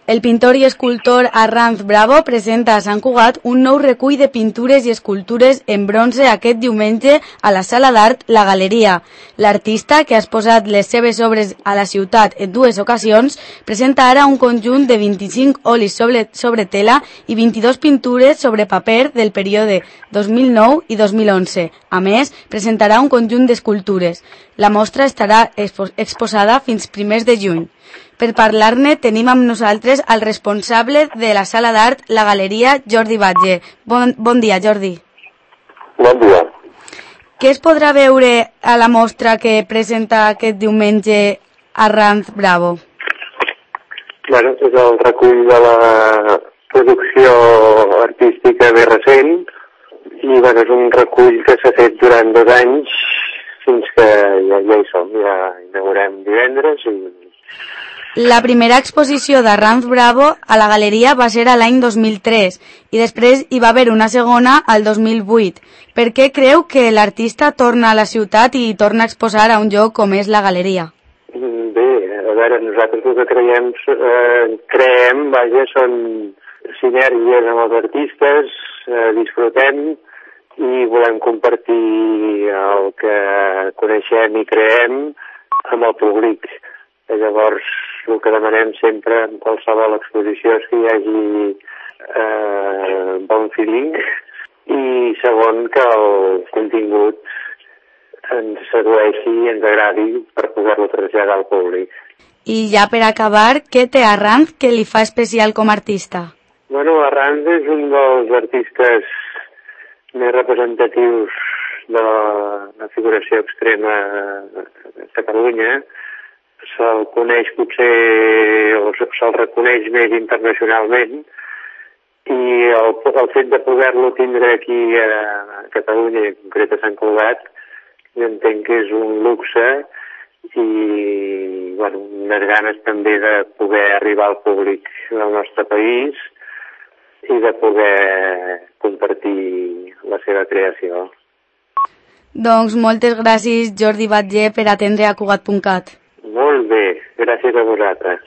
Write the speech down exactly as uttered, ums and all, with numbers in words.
El pintor i escultor Arranz Bravo presenta a Sant Cugat un nou recull de pintures i escultures en bronze aquest diumenge a la Sala d'Art La Galeria. L'artista, que ha exposat les seves obres a la ciutat en dues ocasions, presenta ara un conjunt de vint-i-cinc olis sobre, sobre tela i vint-i-dos pintures sobre paper del període dos mil nou i dos mil onze. A més, presentarà un conjunt d'escultures. La mostra estarà expo- exposada fins primers de juny. Per parlar-ne tenim amb nosaltres el responsable de la Sala d'Art La Galeria, Jordi Batlle. Bon, bon dia, Jordi. Bon dia. Què es podrà veure a la mostra que presenta aquest diumenge Arranz Bravo? Bueno, és el recull de la producció artística més recent i bueno, és un recull que s'ha fet durant dos anys fins que ja, ja hi som, ja inaugurem divendres i... La primera exposició d'Arranz Bravo a la Galeria va ser a l'any dos mil tres i després hi va haver una segona al dos mil vuit. Per què creu que l'artista torna a la ciutat i torna a exposar a un lloc com és la Galeria? Bé, a veure, nosaltres el que creiem, eh, creem, vaja, són sinergies amb els artistes, eh, disfrutem i volem compartir el que coneixem i creem amb el públic. Llavors, el que demanem sempre en qualsevol exposició és que hi hagi eh, bon feeling i segon, que el contingut ens sedueixi i ens agradi per poder-lo traslladar al públic. I ja per acabar, què té Arranz que li fa especial com a artista? Bueno, Arranz és un dels artistes més representatius de la figuració extrema a Catalunya. Se'l coneix potser, o se'l reconeix més internacionalment, i el, el fet de poder-lo tindre aquí a Catalunya, en concret a Sant Cugat, jo entenc que és un luxe i bueno, unes ganes també de poder arribar al públic del nostre país i de poder compartir la seva creació. Doncs moltes gràcies, Jordi Batlle, per atendre a Cugat punt cat. Molt bé, gràcies a vosaltres.